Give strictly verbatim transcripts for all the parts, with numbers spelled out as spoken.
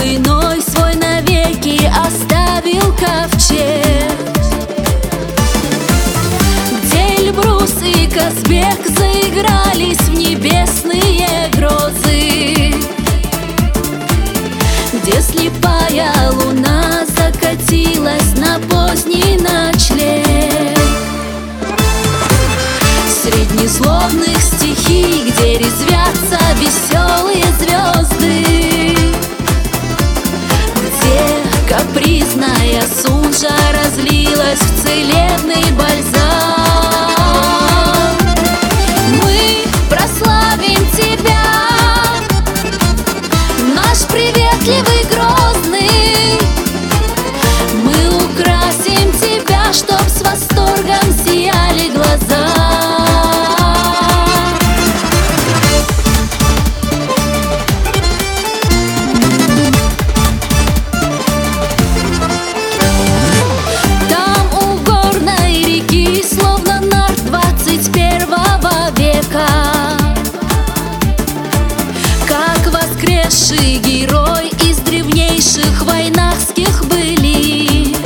иной свой навеки оставил ковчег, где Эльбрус и Казбек заигрались в небесные грозы, где слепая луна закатилась на поздний ночлег. Среднесловных стихий, где резвятся веселые звезды, где капризная сунжа разлилась в целебный бальзам. Мы прославим тебя, наш приветливый Грозный. Мы украсим тебя, чтоб с восторгом сияли глаза. Воскресший герой из древнейших войнахских былин,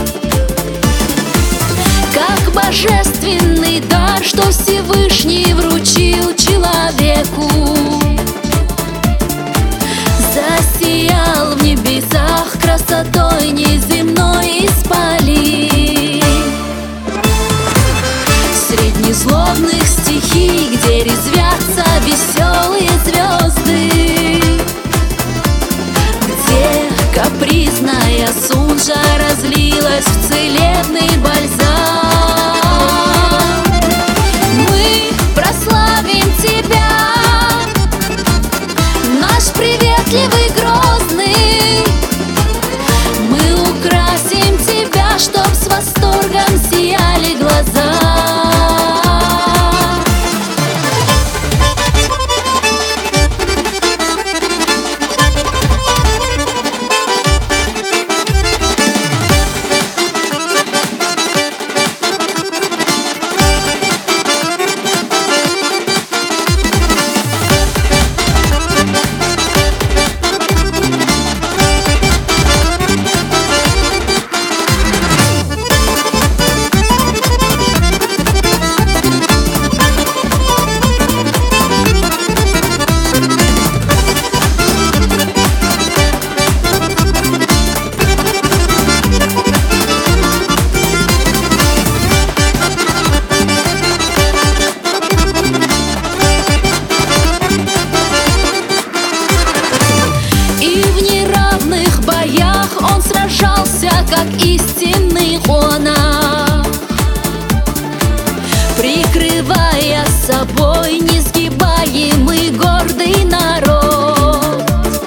как божественный дар, что Всевышний вручил человеку, засиял в небесах красотой неземной исполин. Среднесловных стихий, где резвятся веселые звезды, где капризная сунжа разлилась в целебный бальзам. Мы прославим тебя, наш приветливый Грозный. Мы украсим тебя, чтоб с восторгом сияли глаза. Он сражался, как истинный монах, прикрывая собой несгибаемый гордый народ.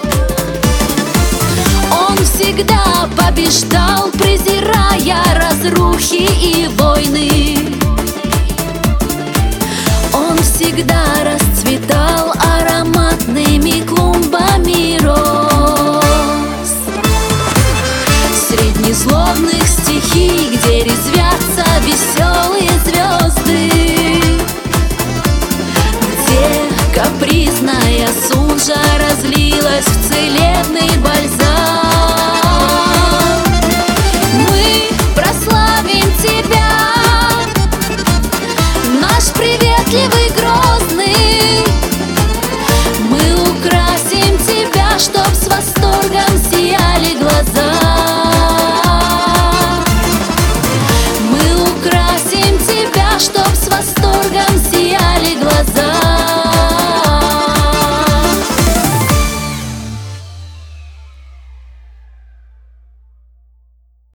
Он всегда побеждал, презирая разрухи и войны. Он всегда расцветал ароматными клумбами роз. Среднесловных стихий, где резвятся веселые звезды, где капризная сунжа разлилась в целебный